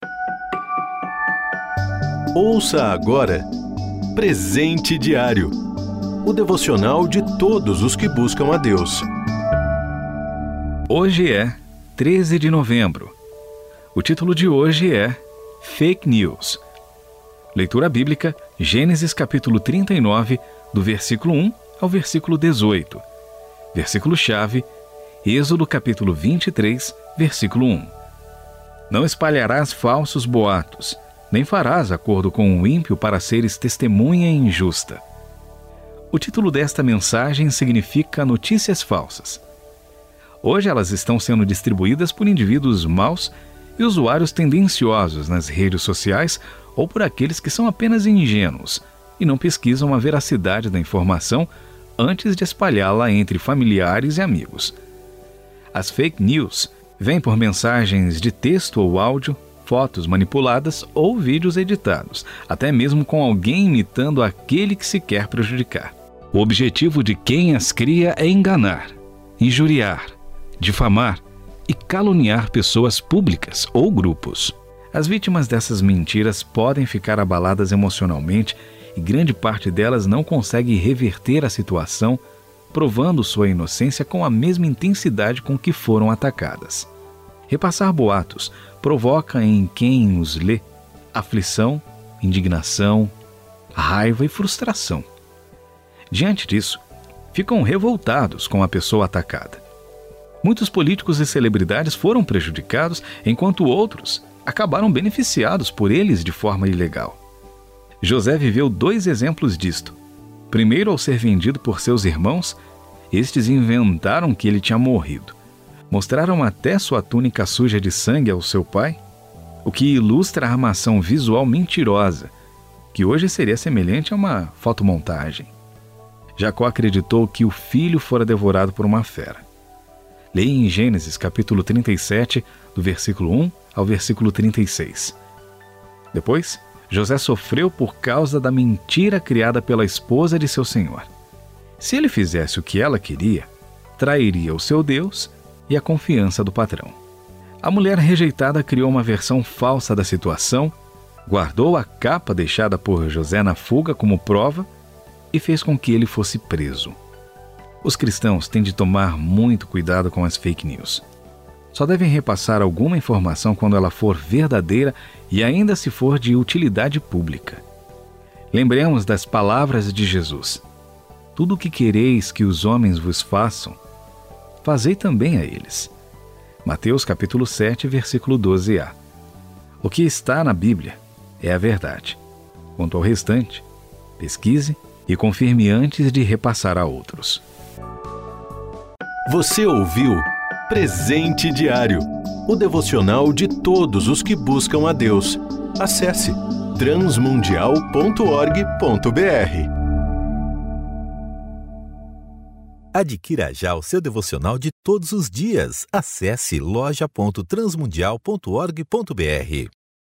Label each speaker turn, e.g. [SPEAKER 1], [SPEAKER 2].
[SPEAKER 1] Ouça agora Presente Diário, o devocional de todos os que buscam a Deus.
[SPEAKER 2] Hoje é 13 de novembro. O título de hoje é Fake News. Leitura bíblica, Gênesis capítulo 39, do versículo 1 ao versículo 18. Versículo-chave, Êxodo capítulo 23, versículo 1. Não espalharás falsos boatos, nem farás acordo com o ímpio para seres testemunha injusta. O título desta mensagem significa notícias falsas. Hoje elas estão sendo distribuídas por indivíduos maus e usuários tendenciosos nas redes sociais ou por aqueles que são apenas ingênuos e não pesquisam a veracidade da informação antes de espalhá-la entre familiares e amigos. As fake news vêm por mensagens de texto ou áudio, fotos manipuladas ou vídeos editados, até mesmo com alguém imitando aquele que se quer prejudicar. O objetivo de quem as cria é enganar, injuriar, difamar e caluniar pessoas públicas ou grupos. As vítimas dessas mentiras podem ficar abaladas emocionalmente e grande parte delas não consegue reverter a situação, provando sua inocência com a mesma intensidade com que foram atacadas. Repassar boatos provoca em quem os lê aflição, indignação, raiva e frustração. Diante disso, ficam revoltados com a pessoa atacada. Muitos políticos e celebridades foram prejudicados, enquanto outros acabaram beneficiados por eles de forma ilegal. José viveu 2 exemplos disto. Primeiro, ao ser vendido por seus irmãos, estes inventaram que ele tinha morrido. Mostraram até sua túnica suja de sangue ao seu pai, o que ilustra a armação visual mentirosa, que hoje seria semelhante a uma fotomontagem. Jacó acreditou que o filho fora devorado por uma fera. Leia em Gênesis capítulo 37, do versículo 1 ao versículo 36. Depois, José sofreu por causa da mentira criada pela esposa de seu senhor. Se ele fizesse o que ela queria, trairia o seu Deus e a confiança do patrão. A mulher rejeitada criou uma versão falsa da situação, guardou a capa deixada por José na fuga como prova e fez com que ele fosse preso. Os cristãos têm de tomar muito cuidado com as fake news. Só devem repassar alguma informação quando ela for verdadeira e ainda se for de utilidade pública. Lembremos das palavras de Jesus: tudo o que quereis que os homens vos façam, fazei também a eles. Mateus capítulo 7, versículo 12a. O que está na Bíblia é a verdade. Quanto ao restante, pesquise e confirme antes de repassar a outros.
[SPEAKER 1] Você ouviu Presente Diário, o devocional de todos os que buscam a Deus. Acesse transmundial.org.br.
[SPEAKER 3] Adquira já o seu devocional de todos os dias. Acesse loja.transmundial.org.br.